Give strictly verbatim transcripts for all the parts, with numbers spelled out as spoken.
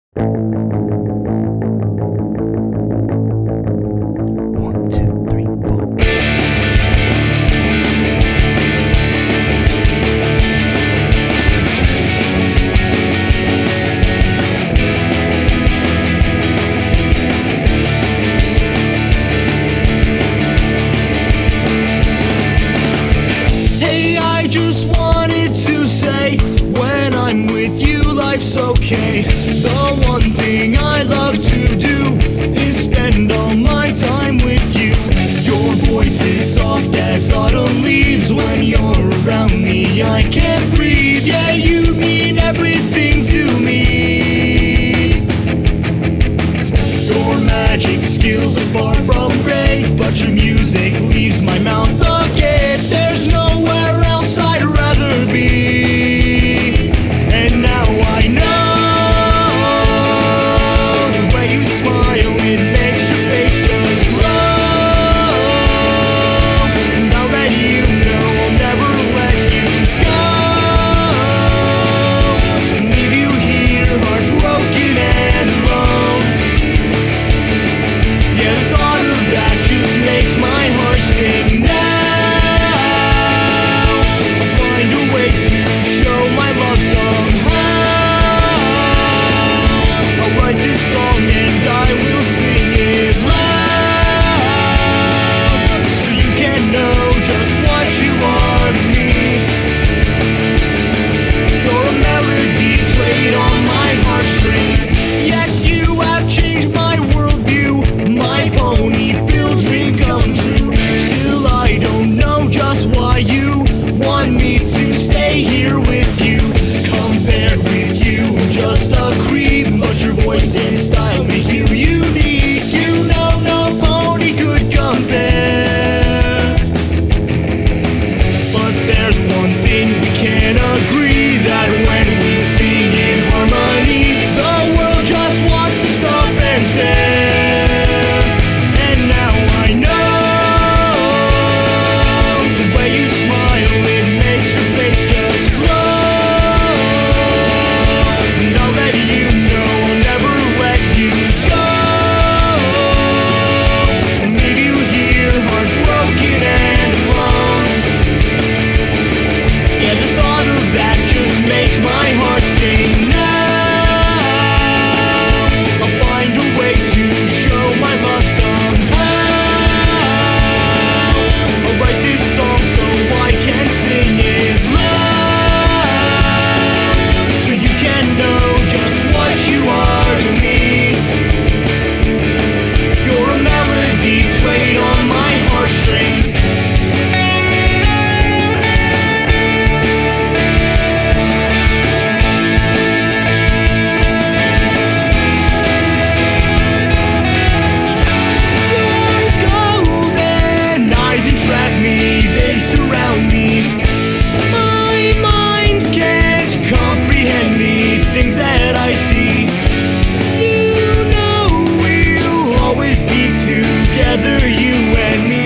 One, two, three, four. Hey, I just wanted to say, when I'm with you, life's okay. The one thing I love to do is spend all my time with you. Your voice is soft as autumn leaves. When you're around me, I can't breathe. Yeah, you mean everything to me. Your magic skills are far from great, but your music leaves my mouth agape. There's nowhere else I'd rather be. And now I know the way you smile, it makes your face just glow. And I'll let you know I'll never let you go. Leave you here heartbroken and alone. Yeah, the thought of that just makes my heart sing now. I'll find a way to show my love somehow. I'll write this song and I will sing it loud, so you can know just what you are to me. You're a melody played on my heartstrings. Yes, you have changed my worldview, my pony-filled dream come true. Still, I don't know just why you want me to stay here with you. Compared with you, I'm just a creep, but your voice and style make you unique. You know no pony could compare. But there's one thing we can agree, that when we sing in harmony, the world just wants to stop and stare. And now I know the way you smile, it makes your face just glow. And I'll let you know I'll never let you go. And leave you here heartbroken and alone. Yeah, the thought of that just makes my heart sting now. I'll find a way to show my love somehow. I'll write this song so I can sing it loud, so you can know just what you are to me. You're a melody played on my heartstrings. Your golden eyes entrap me, they surround me. My mind can't comprehend the things that I see. You know we'll always be together, you and me.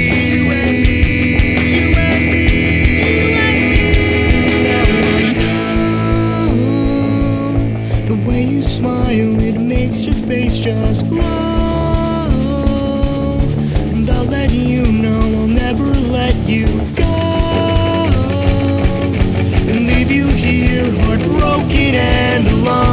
Now I know the way you smile, it makes your face just glow. And I'll let you know I'll never let you go. And leave you here heartbroken and alone.